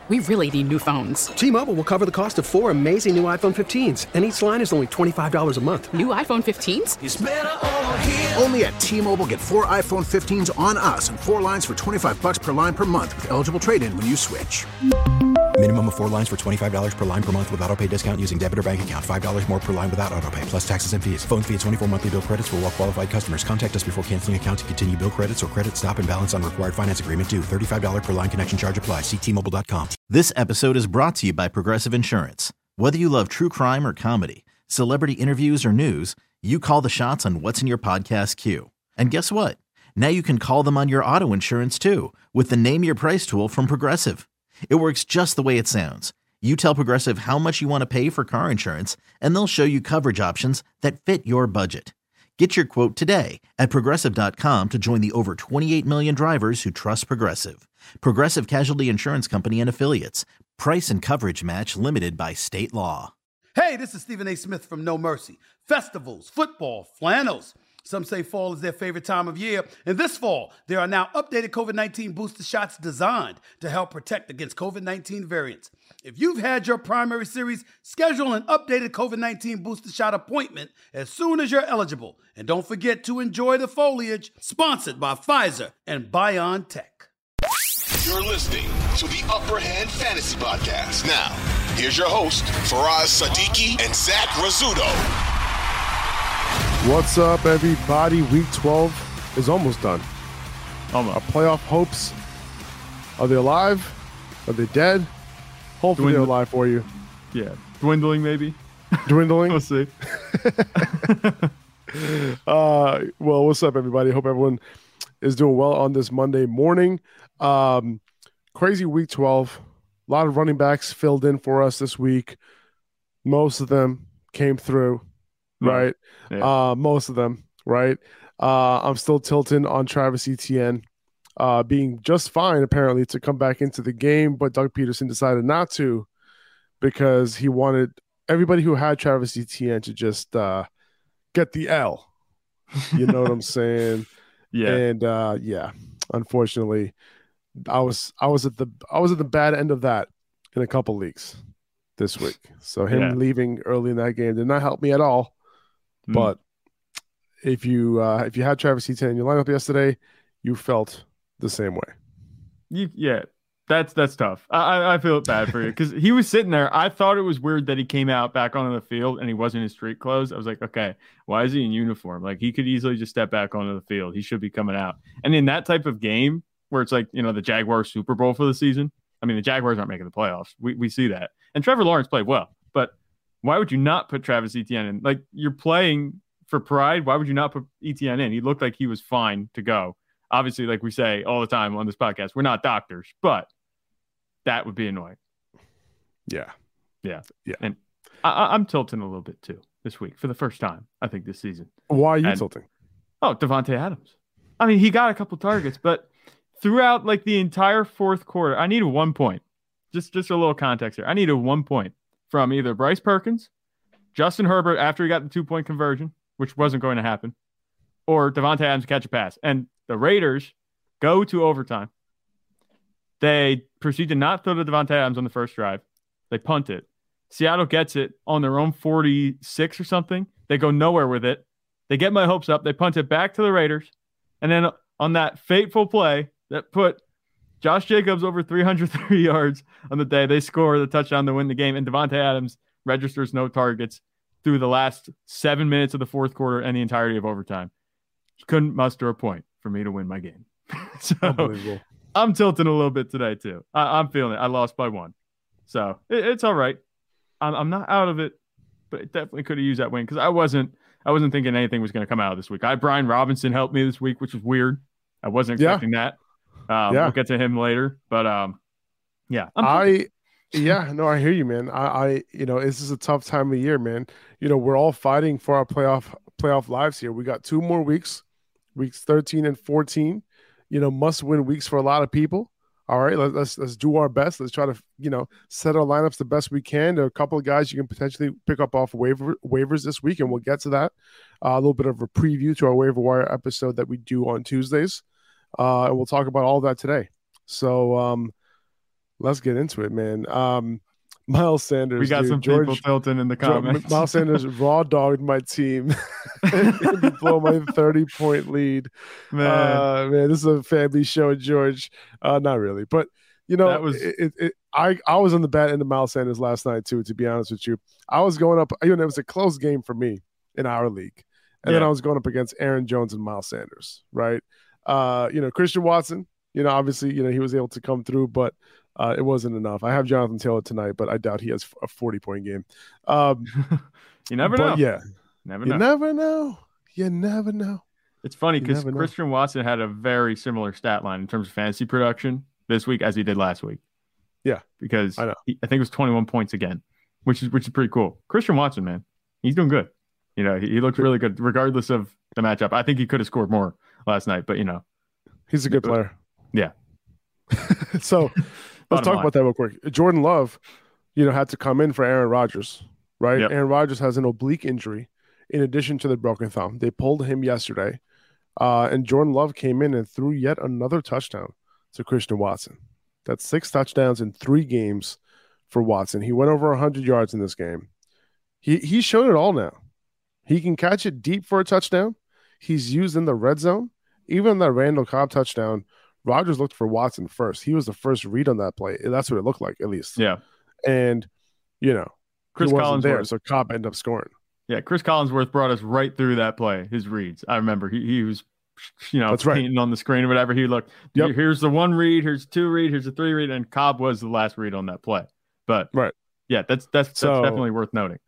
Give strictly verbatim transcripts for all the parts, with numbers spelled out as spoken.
We really need new phones. T-Mobile will cover the cost of four amazing new iPhone fifteens, and each line is only twenty-five dollars a month. New iPhone fifteens? It's better over here. Only at T-Mobile, get four iPhone fifteens on us and four lines for twenty-five dollars per line per month with eligible trade-in when you switch. Minimum of four lines for twenty-five dollars per line per month with autopay discount using debit or bank account. five dollars more per line without autopay, plus taxes and fees. Phone fee at twenty-four monthly bill credits for well-qualified customers. Contact us before canceling account to continue bill credits or credit stop and balance on required finance agreement due. thirty-five dollars per line connection charge applies. See T Mobile dot com. This episode is brought to you by Progressive Insurance. Whether you love true crime or comedy, celebrity interviews or news, you call the shots on what's in your podcast queue. And guess what? Now you can call them on your auto insurance too with the Name Your Price tool from Progressive. It works just the way it sounds. You tell Progressive how much you want to pay for car insurance, and they'll show you coverage options that fit your budget. Get your quote today at Progressive dot com to join the over twenty-eight million drivers who trust Progressive. Progressive Casualty Insurance Company and Affiliates. Price and coverage match limited by state law. Hey, this is Stephen A. Smith from No Mercy. Festivals, football, flannels. Some say fall is their favorite time of year. And this fall, there are now updated COVID nineteen booster shots designed to help protect against COVID nineteen variants. If you've had your primary series, schedule an updated COVID nineteen booster shot appointment as soon as you're eligible. And don't forget to enjoy the foliage, sponsored by Pfizer and BioNTech. You're listening to the Upper Hand Fantasy Podcast. Now, here's your host, Faraz Siddiqui and Zach Rizzuto. What's up, everybody? Week twelve is almost done. Almost. Our playoff hopes, are they alive? Are they dead? Hopefully Dwindling. they're alive for you. Yeah. Dwindling, maybe. Dwindling? We'll see. uh, well, what's up, everybody? Hope everyone is doing well on this Monday morning. Um, crazy week twelve. A lot of running backs filled in for us this week. Most of them came through. Right. Yeah. Uh, most of them. Right. Uh, I'm still tilting on Travis Etienne uh, being just fine, apparently, to come back into the game. But Doug Peterson decided not to because he wanted everybody who had Travis Etienne to just uh, get the L. You know what I'm saying? Yeah. And uh, yeah, unfortunately, I was I was at the I was at the bad end of that in a couple leagues this week. So him Yeah. leaving early in that game did not help me at all. But if you uh, if you had Travis Etienne in your lineup yesterday, you felt the same way. You, yeah, that's that's tough. I, I feel bad for you because he was sitting there. I thought it was weird that he came out back onto the field and he wasn't in street clothes. I was like, okay, why is he in uniform? Like he could easily just step back onto the field. He should be coming out. And in that type of game where it's like, you know, the Jaguars Super Bowl for the season. I mean, the Jaguars aren't making the playoffs. We we see that. And Trevor Lawrence played well, but why would you not put Travis Etienne in? Like, you're playing for pride. Why would you not put Etienne in? He looked like he was fine to go. Obviously, like we say all the time on this podcast, we're not doctors, but that would be annoying. Yeah. Yeah. Yeah. And I, I'm tilting a little bit, too, this week for the first time, I think, this season. Why are you and, tilting? Oh, Devontae Adams. I mean, he got a couple targets, but throughout, like, the entire fourth quarter, I needed one point. Just, just a little context here. I needed one point from either Bryce Perkins, Justin Herbert after he got the two-point conversion, which wasn't going to happen, or Devontae Adams catch a pass. And the Raiders go to overtime. They proceed to not throw to Devontae Adams on the first drive. They punt it. Seattle gets it on their own forty-six or something. They go nowhere with it. They get my hopes up. They punt it back to the Raiders. And then on that fateful play that put Josh Jacobs over three hundred three yards on the day, they score the touchdown to win the game, and Devontae Adams registers no targets through the last seven minutes of the fourth quarter and the entirety of overtime. He couldn't muster a point for me to win my game. So I'm tilting a little bit today, too. I, I'm feeling it. I lost by one. So it, it's all right. I'm, I'm not out of it, but it definitely could have used that win because I wasn't I wasn't thinking anything was going to come out of this week. I had Brian Robinson help me this week, which was weird. I wasn't expecting yeah. that. Um, yeah. We'll get to him later, but um, yeah, I'm I, yeah, no, I hear you, man. I, I, you know, this is a tough time of year, man. You know, we're all fighting for our playoff playoff lives here. We got two more weeks, weeks thirteen and fourteen. You know, must win weeks for a lot of people. All right, let, let's let's do our best. Let's try to, you know, set our lineups the best we can. There are a couple of guys you can potentially pick up off waiver waivers this week, and we'll get to that. Uh, a little bit of a preview to our waiver wire episode that we do on Tuesdays. Uh, and we'll talk about all of that today. So, um, let's get into it, man. Um, Miles Sanders. We got dude, some George, people tilting in the comments. George, Miles Sanders raw dogged my team and blow my thirty point lead. Man, uh, man, this is a family show, George. Uh, not really, but you know, that was it, it, it, I I was on the bad end of Miles Sanders last night too. To be honest with you, I was going up. You know, it was a close game for me in our league, and yeah. then I was going up against Aaron Jones and Miles Sanders. Right? Uh, you know, Christian Watson. You know, obviously, you know he was able to come through, but. Uh, it wasn't enough. I have Jonathan Taylor tonight, but I doubt he has a forty-point game. Um, you never know. Yeah, never you know. never know. You never know. It's funny because Christian Watson had a very similar stat line in terms of fantasy production this week as he did last week. Yeah, because I know. He, I think it was twenty-one points again, which is which is pretty cool. Christian Watson, man, he's doing good. You know, he, he looked really good regardless of the matchup. I think he could have scored more last night, but you know, he's a good player. Yeah. So. Let's talk line. about that real quick. Jordan Love, you know, had to come in for Aaron Rodgers, right? Yep. Aaron Rodgers has an oblique injury in addition to the broken thumb. They pulled him yesterday, uh, and Jordan Love came in and threw yet another touchdown to Christian Watson. That's six touchdowns in three games for Watson. He went over one hundred yards in this game. He He's shown it all now. He can catch it deep for a touchdown. He's used in the red zone. Even that Randall Cobb touchdown, Rodgers looked for Watson first. He was the first read on that play. That's what it looked like, at least. Yeah. And, you know, Chris he wasn't Collinsworth. there, so Cobb ended up scoring. Yeah, Chris Collinsworth brought us right through that play, his reads. I remember he, he was, you know, That's right. painting on the screen or whatever. He looked, yep. Here's the one read, here's two read, here's a three read, and Cobb was the last read on that play. But, right. yeah, that's that's, that's so, definitely worth noting.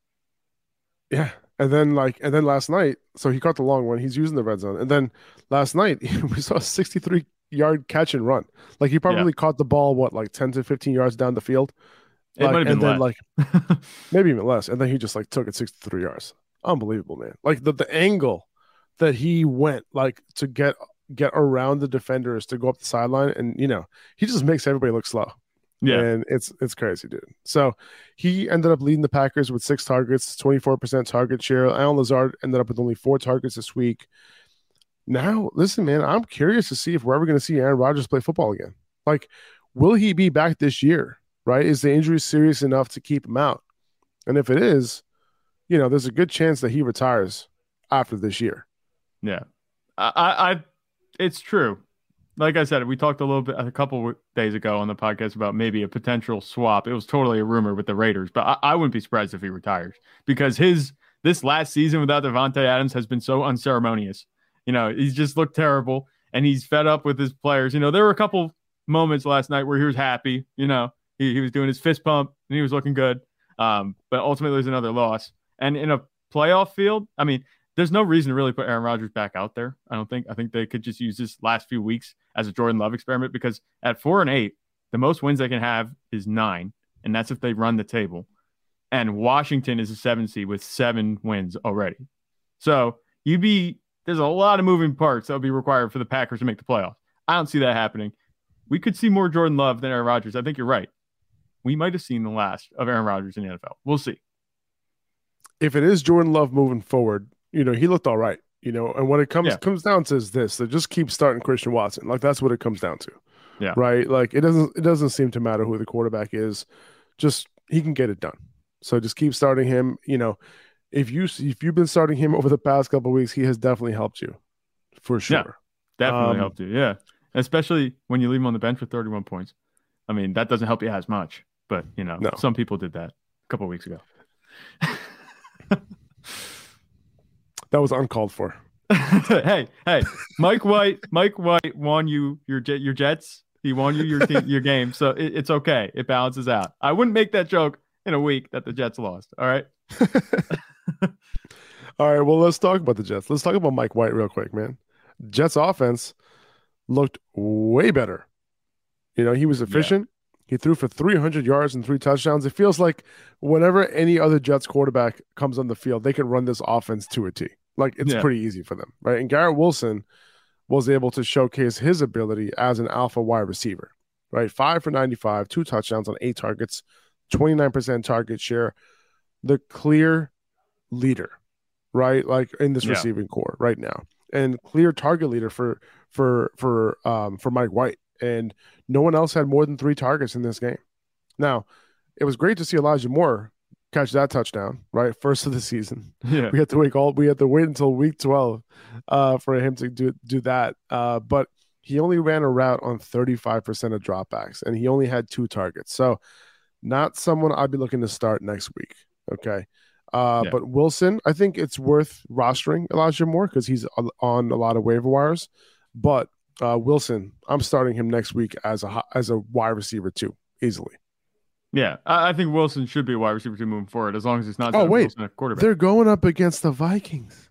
Yeah. And then, like, and then last night, so he caught the long one. He's using the red zone. And then last night, we saw a sixty-three yard catch and run. Like he probably yeah. caught the ball, what, like ten to fifteen yards down the field? It like, might have been and less. then like maybe even less. And then he just like took it sixty-three yards. Unbelievable, man. Like the, the angle that he went like to get get around the defenders to go up the sideline. And you know, he just makes everybody look slow. Yeah. And it's it's crazy, dude. So he ended up leading the Packers with six targets, twenty-four percent target share. Allen Lazard ended up with only four targets this week. Now, listen, man, I'm curious to see if we're ever going to see Aaron Rodgers play football again. Like, will he be back this year, right? Is the injury serious enough to keep him out? And if it is, you know, there's a good chance that he retires after this year. Yeah. I, I it's true. Like I said, we talked a little bit a couple days ago on the podcast about maybe a potential swap. It was totally a rumor with the Raiders, but I, I wouldn't be surprised if he retires because his this last season without Devontae Adams has been so unceremonious. You know, he's just looked terrible, and he's fed up with his players. You know, there were a couple moments last night where he was happy. You know, he, he was doing his fist pump, and he was looking good. Um, but ultimately, there's another loss. And in a playoff field, I mean, there's no reason to really put Aaron Rodgers back out there. I don't think. I think they could just use this last few weeks as a Jordan Love experiment because at four and eight, the most wins they can have is nine, and that's if they run the table. And Washington is a seven seed with seven wins already. So you'd be there's a lot of moving parts that will be required for the Packers to make the playoffs. I don't see that happening. We could see more Jordan Love than Aaron Rodgers. I think you're right. We might have seen the last of Aaron Rodgers in the N F L. We'll see. If it is Jordan Love moving forward, you know, he looked all right, you know, and what it comes yeah. comes down to is this, they just keep starting Christian Watson. Like that's what it comes down to. Yeah. Right. Like it doesn't, it doesn't seem to matter who the quarterback is. Just, he can get it done. So just keep starting him. You know, if you, if you've been starting him over the past couple of weeks, he has definitely helped you for sure. Yeah, definitely um, helped you. Yeah. Especially when you leave him on the bench for thirty-one points. I mean, that doesn't help you as much, but you know, no. some people did that a couple of weeks ago. That was uncalled for. hey, hey, Mike White, Mike White won you your your Jets. He won you your your game, so it, it's okay. It balances out. I wouldn't make that joke in a week that the Jets lost. All right. All right. Well, let's talk about the Jets. Let's talk about Mike White real quick, man. Jets offense looked way better. You know, he was efficient. Yeah. He threw for three hundred yards and three touchdowns. It feels like whenever any other Jets quarterback comes on the field, they can run this offense to a T. Like, it's yeah. pretty easy for them, right? And Garrett Wilson was able to showcase his ability as an alpha wide receiver, right? Five for ninety-five, two touchdowns on eight targets, twenty-nine percent target share. The clear leader, right? Like in this yeah. receiving core right now. And clear target leader for for for um for Mike White, and no one else had more than three targets in this game. Now, it was great to see Elijah Moore catch that touchdown, right? First of the season. Yeah. We had to wait all we had to wait until week twelve uh, for him to do do that. Uh, but he only ran a route on thirty-five percent of dropbacks, and he only had two targets. So not someone I'd be looking to start next week. Okay. Uh, yeah. But Wilson, I think it's worth rostering Elijah Moore because he's on a lot of waiver wires. But uh, Wilson, I'm starting him next week as a as a wide receiver too, easily. Yeah, I think Wilson should be a wide receiver two moving forward as long as it's not. Oh wait, Wilson a quarterback. They're going up against the Vikings.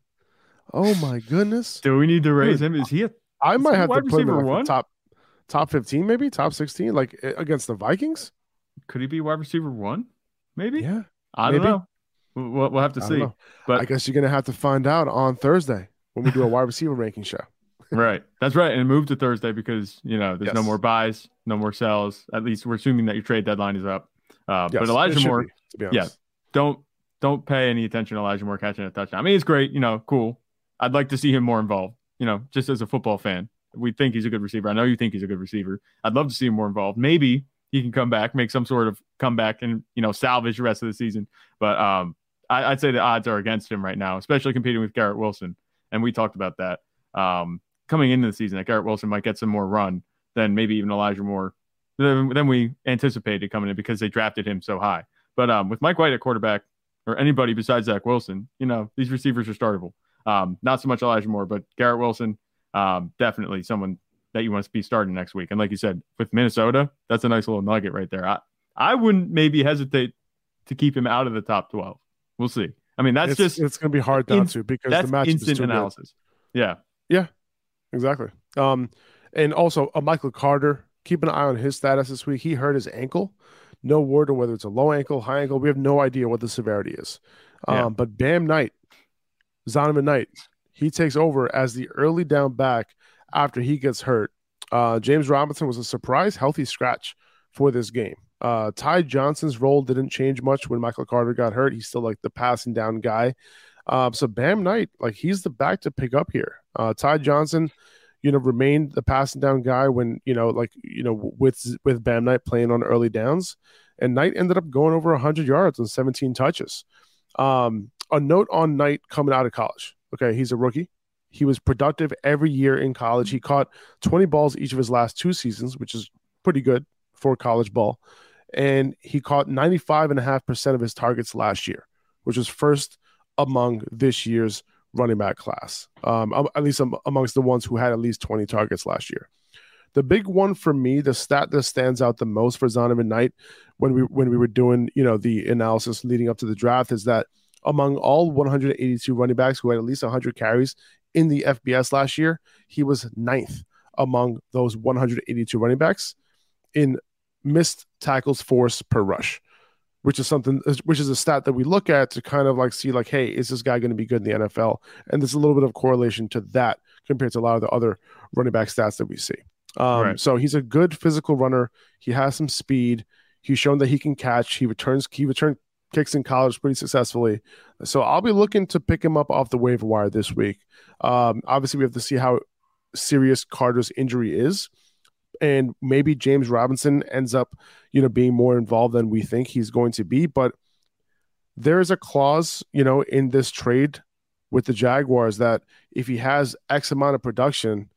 Oh my goodness! Do we need to raise him? Is he? A, I might have to put him in like one? top top fifteen, maybe top sixteen, like against the Vikings. Could he be wide receiver one? Maybe. Yeah, I maybe. don't know. We'll, we'll have to see. But I guess you're gonna have to find out on Thursday when we do a wide receiver ranking show. Right, that's right, and move to Thursday because you know there's yes. no more buys, no more sells. At least we're assuming that your trade deadline is up. Uh, yes, but Elijah Moore, be, to be honest. yeah, don't don't pay any attention to Elijah Moore catching a touchdown. I mean, it's great, you know, cool. I'd like to see him more involved. You know, just as a football fan, we think he's a good receiver. I know you think he's a good receiver. I'd love to see him more involved. Maybe he can come back, make some sort of comeback, and you know, salvage the rest of the season. But um, I, I'd say the odds are against him right now, especially competing with Garrett Wilson. And we talked about that um, coming into the season, that Garrett Wilson might get some more run than maybe even Elijah Moore than, than we anticipated coming in because they drafted him so high. But um, with Mike White at quarterback, or anybody besides Zach Wilson, you know, these receivers are startable. Um, not so much Elijah Moore, but Garrett Wilson, um, definitely someone that you want to be starting next week. And like you said, with Minnesota, that's a nice little nugget right there. I, I wouldn't maybe hesitate to keep him out of the top twelve. We'll see. I mean, that's it's, just it's going to be hard not in, to because that's the matchup instant is too analysis. Good. Yeah, yeah, exactly. Um, and also uh, Michael Carter. Keep an eye on his status this week. He hurt his ankle. No word on whether it's a low ankle, high ankle. We have no idea what the severity is. Um, yeah. But Bam Knight, Zonovan Knight, he takes over as the early down back after he gets hurt. Uh, James Robinson was a surprise healthy scratch for this game. Uh, Ty Johnson's role didn't change much when Michael Carter got hurt. He's still like the passing down guy. Um, so Bam Knight, like he's the back to pick up here. Uh, Ty Johnson, you know, remained the passing down guy when, you know, like, you know, with, with Bam Knight playing on early downs, and Knight ended up going over one hundred yards and seventeen touches. Um, a note on Knight coming out of college. Okay. He's a rookie. He was productive every year in college. He caught twenty balls each of his last two seasons, which is pretty good for college ball. And he caught ninety-five point five percent of his targets last year, which was first among this year's running back class, um, at least amongst the ones who had at least twenty targets last year. The big one for me, the stat that stands out the most for Zonovan Knight when we when we were doing, you know, the analysis leading up to the draft is that among all one hundred eighty-two running backs who had at least one hundred carries in the F B S last year, he was ninth among those one hundred eighty-two running backs in missed tackles forced per rush, which is something, which is a stat that we look at to kind of like see like, hey, is this guy going to be good in the N F L? And there's a little bit of correlation to that compared to a lot of the other running back stats that we see. Um, right. So he's a good physical runner. He has some speed. He's shown that he can catch. He returns, he returned kicks in college pretty successfully. So I'll be looking to pick him up off the waiver wire this week. Um, obviously, we have to see how serious Carter's injury is. And maybe James Robinson ends up, you know, being more involved than we think he's going to be. But there is a clause, you know, in this trade with the Jaguars that if he has X amount of production,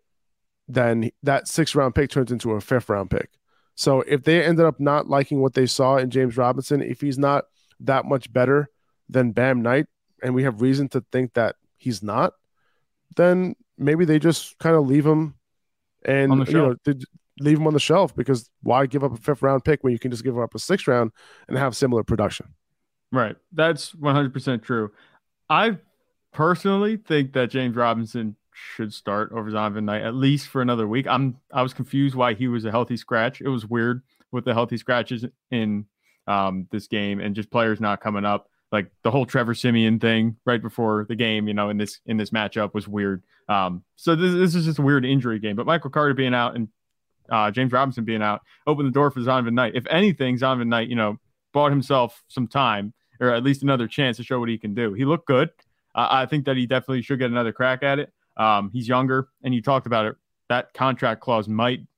then that sixth round pick turns into a fifth round pick. So if they ended up not liking what they saw in James Robinson, if he's not that much better than Bam Knight, and we have reason to think that he's not, then maybe they just kind of leave him and you know leave him on the shelf, because why give up a fifth round pick when you can just give up a sixth round and have similar production? Right. That's one hundred percent true. I personally think that James Robinson should start over Zonovan Knight at least for another week. I'm I was confused why he was a healthy scratch. It was weird with the healthy scratches in um, this game and just players not coming up. Like the whole Trevor Siemian thing right before the game, you know, in this in this matchup was weird. Um, so this, this is just a weird injury game. But Michael Carter being out and uh, James Robinson being out opened the door for Zonovan Knight. If anything, Zonovan Knight, you know, bought himself some time or at least another chance to show what he can do. He looked good. Uh, I think that he definitely should get another crack at it. Um, he's younger, and you talked about it. That contract clause might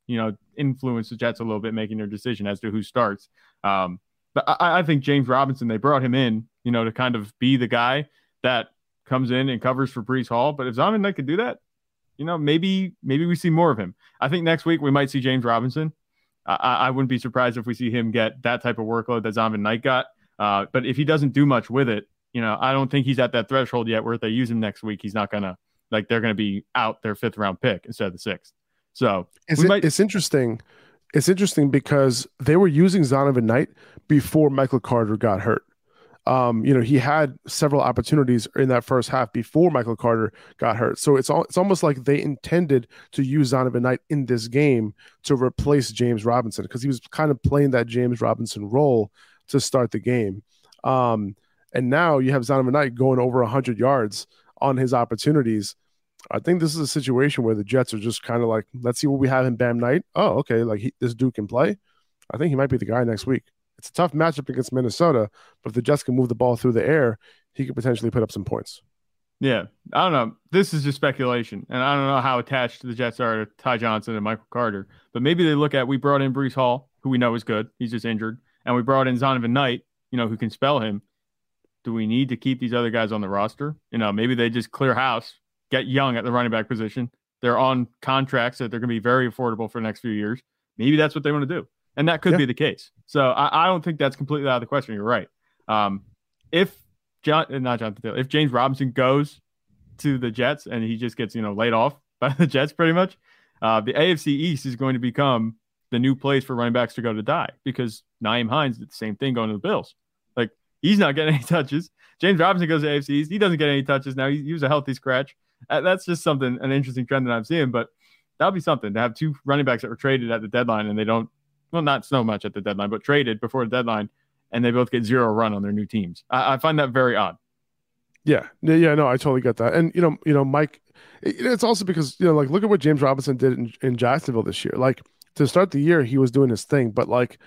you know, influence the Jets a little bit, making their decision as to who starts. Um, but I, I think James Robinson, they brought him in, you know, to kind of be the guy that comes in and covers for Breece Hall. But if Zonovan Knight could do that, you know, maybe maybe we see more of him. I think next week we might see James Robinson. I, I wouldn't be surprised if we see him get that type of workload that Zonovan Knight got. Uh, but if he doesn't do much with it, you know, I don't think he's at that threshold yet where if they use him next week, he's not going to, like, they're going to be out their fifth round pick instead of the sixth. So it's, it, might... it's interesting. It's interesting because they were using Zonovan Knight before Michael Carter got hurt. Um, you know, he had several opportunities in that first half before Michael Carter got hurt. So it's all, it's almost like they intended to use Zonovan Knight in this game to replace James Robinson because he was kind of playing that James Robinson role to start the game. Um, and now you have Zonovan Knight going over one hundred yards on his opportunities. I think this is a situation where the Jets are just kind of like, let's see what we have in Bam Knight. Oh, okay, like he, this dude can play. I think he might be the guy next week. It's a tough matchup against Minnesota, but if the Jets can move the ball through the air, he could potentially put up some points. Yeah, I don't know. This is just speculation, and I don't know how attached the Jets are to Ty Johnson and Michael Carter, but maybe they look at, we brought in Breece Hall, who we know is good. He's just injured. And we brought in Zonovan Knight, you know, who can spell him. Do we need to keep these other guys on the roster? You know, maybe they just clear house, get young at the running back position. They're on contracts that they're going to be very affordable for the next few years. Maybe that's what they want to do. And that could yeah. be the case. So I, I don't think that's completely out of the question. You're right. Um, if John, not Jonathan Taylor, if James Robinson goes to the Jets and he just gets, you know, laid off by the Jets pretty much, uh, the A F C East is going to become the new place for running backs to go to die because Nyheim Hines did the same thing going to the Bills. Like, he's not getting any touches. James Robinson goes to A F C East. He doesn't get any touches now. He, he was a healthy scratch. Uh, that's just something, an interesting trend that I'm seeing, but that'll be something to have two running backs that were traded at the deadline and they don't, well, not so much at the deadline, but traded before the deadline, and they both get zero run on their new teams. I, I find that very odd. Yeah, yeah, no, I totally get that. And you know, you know, Mike, it, it's also because you know, like, look at what James Robinson did in, in Jacksonville this year. Like, to start the year, he was doing his thing, but like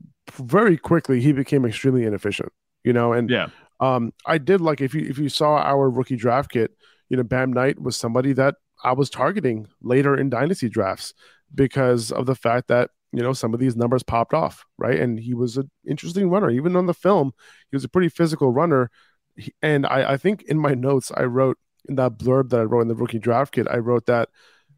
very quickly, he became extremely inefficient. You know, and yeah, um, I did like if you if you saw our rookie draft kit, you know, Bam Knight was somebody that I was targeting later in dynasty drafts because of the fact that, you know, some of these numbers popped off, right? And he was an interesting runner. Even on the film, he was a pretty physical runner. He, and I, I think in my notes, I wrote in that blurb that I wrote in the rookie draft kit, I wrote that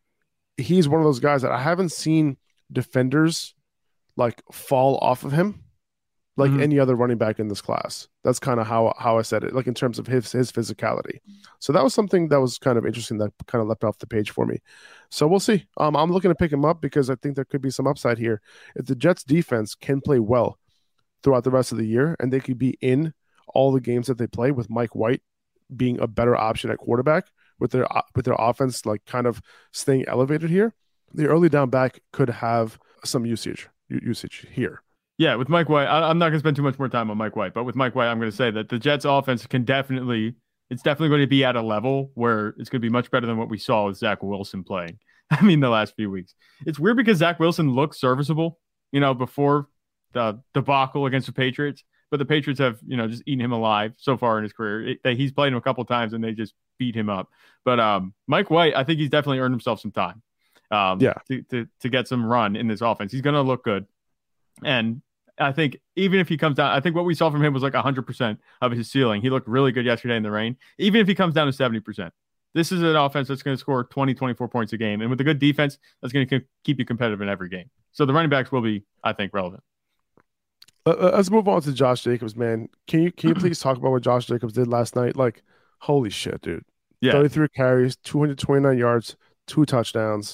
he's one of those guys that I haven't seen defenders like fall off of him like mm-hmm. any other running back in this class. That's kind of how how I said it, like in terms of his his physicality. So that was something that was kind of interesting that kind of leapt off the page for me. So we'll see. Um, I'm looking to pick him up because I think there could be some upside here. If the Jets defense can play well throughout the rest of the year and they could be in all the games that they play with Mike White being a better option at quarterback with their with their offense like kind of staying elevated here, the early down back could have some usage usage here. Yeah, with Mike White, I, I'm not going to spend too much more time on Mike White, but with Mike White, I'm going to say that the Jets offense can definitely, it's definitely going to be at a level where it's going to be much better than what we saw with Zach Wilson playing. I mean, the last few weeks. It's weird because Zach Wilson looked serviceable, you know, before the debacle against the Patriots, but the Patriots have, you know, just eaten him alive so far in his career. It, he's played him a couple of times and they just beat him up. But um, Mike White, I think he's definitely earned himself some time um, yeah. to, to, to get some run in this offense. He's going to look good. And I think even if he comes down, I think what we saw from him was like one hundred percent of his ceiling. He looked really good yesterday in the rain. Even if he comes down to seventy percent, this is an offense that's going to score twenty, twenty-four points a game. And with a good defense, that's going to keep you competitive in every game. So the running backs will be, I think, relevant. Uh, let's move on to Josh Jacobs, man. Can you can you please talk about what Josh Jacobs did last night? Like, holy shit, dude. Yeah. thirty-three carries, two hundred twenty-nine yards, two touchdowns.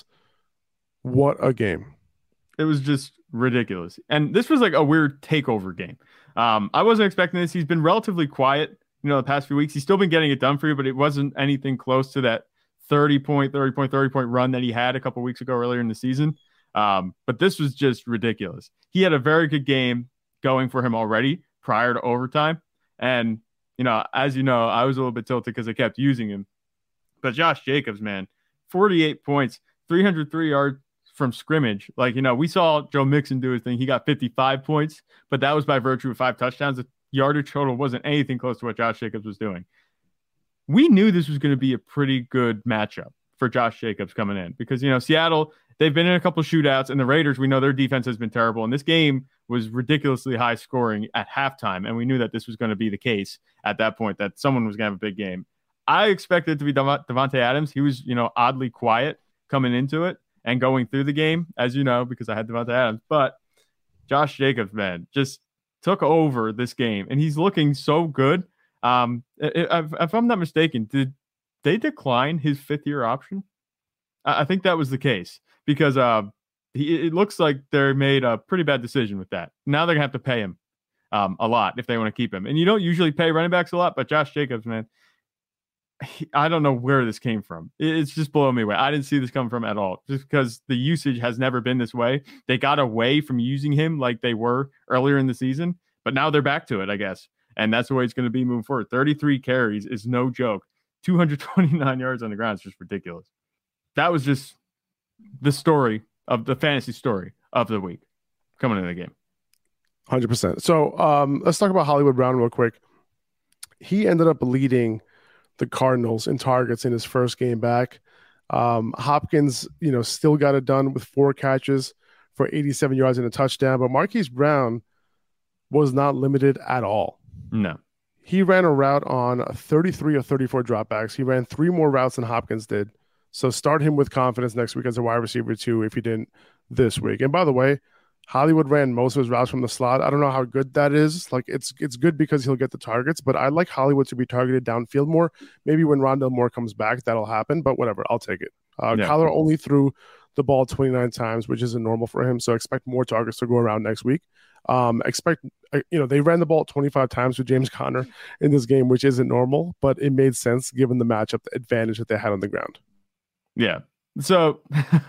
What a game. It was just ridiculous. And this was like a weird takeover game. Um, I wasn't expecting this. He's been relatively quiet, you know, the past few weeks. He's still been getting it done for you, but it wasn't anything close to that thirty point, thirty point, thirty point run that he had a couple weeks ago earlier in the season. Um, but this was just ridiculous. He had a very good game going for him already prior to overtime. And, you know, as you know, I was a little bit tilted because I kept using him. But Josh Jacobs, man, forty-eight points, three hundred three yards from scrimmage. Like, you know, we saw Joe Mixon do his thing. He got fifty-five points, but that was by virtue of five touchdowns. The yardage total wasn't anything close to what Josh Jacobs was doing. We knew this was going to be a pretty good matchup for Josh Jacobs coming in because, you know, Seattle, they've been in a couple of shootouts, and the Raiders, we know their defense has been terrible. And this game was ridiculously high scoring at halftime, and we knew that this was going to be the case at that point, that someone was going to have a big game. I expected it to be Dev- Davante Adams. He was, you know, oddly quiet coming into it and going through the game, as you know, because I had Davante Adams. But Josh Jacobs, man, just took over this game, and he's looking so good. Um, if, if I'm not mistaken, did they decline his fifth-year option? I think that was the case because uh, he, it looks like they made a pretty bad decision with that. Now they're going to have to pay him um, a lot if they want to keep him. And you don't usually pay running backs a lot, but Josh Jacobs, man, he, I don't know where this came from. It, it's just blowing me away. I didn't see this come from at all just because the usage has never been this way. They got away from using him like they were earlier in the season, but now they're back to it, I guess. And that's the way it's going to be moving forward. thirty-three carries is no joke. two hundred twenty-nine yards on the ground is just ridiculous. That was just the story of the fantasy story of the week coming into the game. one hundred percent. So um, let's talk about Hollywood Brown real quick. He ended up leading the Cardinals in targets in his first game back. Um, Hopkins, you know, still got it done with four catches for eighty-seven yards and a touchdown, but Marquise Brown was not limited at all. No. He ran a route on thirty-three or thirty-four dropbacks. He ran three more routes than Hopkins did. So start him with confidence next week as a wide receiver too, if he didn't this week. And by the way, Hollywood ran most of his routes from the slot. I don't know how good that is. Like it's it's good because he'll get the targets, but I like Hollywood to be targeted downfield more. Maybe when Rondale Moore comes back, that'll happen. But whatever, I'll take it. Uh, yeah. Kyler only threw the ball twenty-nine times, which isn't normal for him. So expect more targets to go around next week. Um, expect, you know, they ran the ball twenty-five times with James Conner in this game, which isn't normal, but it made sense given the matchup the advantage that they had on the ground. Yeah. So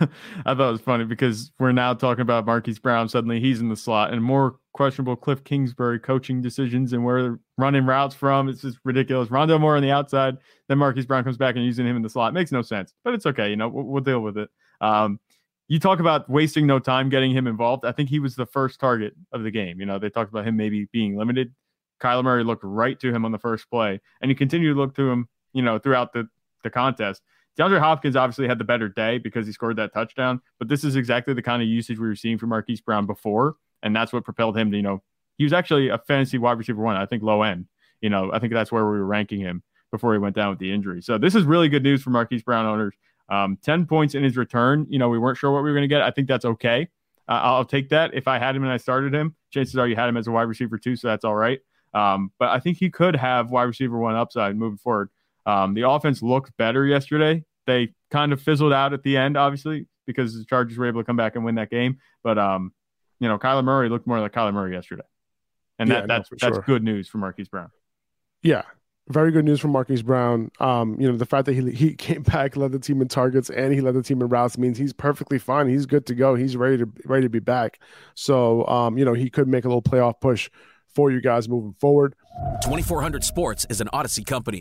I thought it was funny because we're now talking about Marquise Brown. Suddenly he's in the slot and more questionable Cliff Kingsbury coaching decisions and where they're running routes from. It's just ridiculous. Rondale Moore on the outside, then Marquise Brown comes back and using him in the slot. It makes no sense, but it's okay. You know, we'll, we'll deal with it. Um, You talk about wasting no time getting him involved. I think he was the first target of the game. You know, they talked about him maybe being limited. Kyler Murray looked right to him on the first play, and he continued to look to him, you know, throughout the, the contest. DeAndre Hopkins obviously had the better day because he scored that touchdown, but this is exactly the kind of usage we were seeing from Marquise Brown before, and that's what propelled him to, you know, he was actually a fantasy wide receiver one, I think low end. You know, I think that's where we were ranking him before he went down with the injury. So this is really good news for Marquise Brown owners. Um, ten points in his return. You know, we weren't sure what we were going to get. I think that's okay. Uh, I'll take that. If I had him and I started him, chances are you had him as a wide receiver too, so that's all right. Um, but I think he could have wide receiver one upside moving forward. Um, the offense looked better yesterday. They kind of fizzled out at the end, obviously, because the Chargers were able to come back and win that game. But, um, you know, Kyler Murray looked more like Kyler Murray yesterday. And yeah, that, no, that's sure. that's good news for Marquise Brown. Yeah. Very good news from Marquise Brown. Um, you know, the fact that he he came back, led the team in targets, and he led the team in routes means he's perfectly fine. He's good to go. He's ready to ready to be back. So, um, you know, he could make a little playoff push for you guys moving forward. twenty-four hundred Sports is an Odyssey company.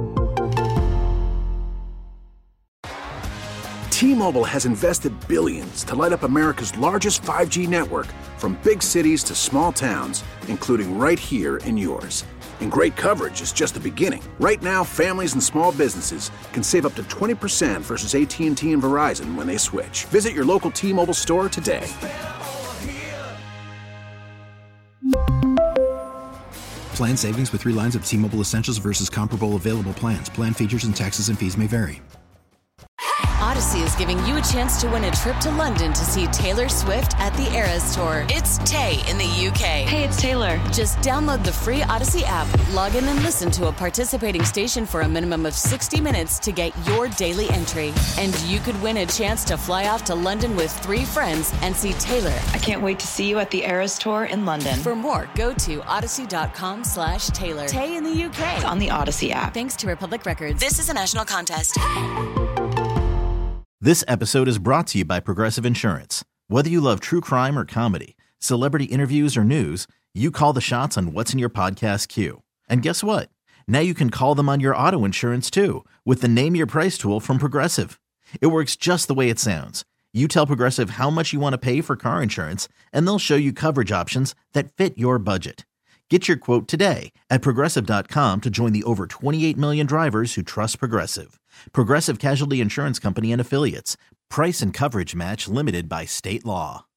T-Mobile has invested billions to light up America's largest five G network, from big cities to small towns, including right here in yours. And great coverage is just the beginning. Right now, families and small businesses can save up to twenty percent versus A T and T and Verizon when they switch. Visit your local T-Mobile store today. Plan savings with three lines of T-Mobile Essentials versus comparable available plans. Plan features and taxes and fees may vary. Odyssey is giving you a chance to win a trip to London to see Taylor Swift at the Eras Tour. It's Tay in the U K. Hey, it's Taylor. Just download the free Odyssey app, log in and listen to a participating station for a minimum of sixty minutes to get your daily entry. And you could win a chance to fly off to London with three friends and see Taylor. I can't wait to see you at the Eras Tour in London. For more, go to odyssey.com slash Taylor. Tay in the U K. It's on the Odyssey app. Thanks to Republic Records. This is a national contest. This episode is brought to you by Progressive Insurance. Whether you love true crime or comedy, celebrity interviews or news, you call the shots on what's in your podcast queue. And guess what? Now you can call them on your auto insurance too with the Name Your Price tool from Progressive. It works just the way it sounds. You tell Progressive how much you want to pay for car insurance, and they'll show you coverage options that fit your budget. Get your quote today at Progressive dot com to join the over twenty-eight million drivers who trust Progressive. Progressive Casualty Insurance Company and Affiliates. Price and coverage match limited by state law.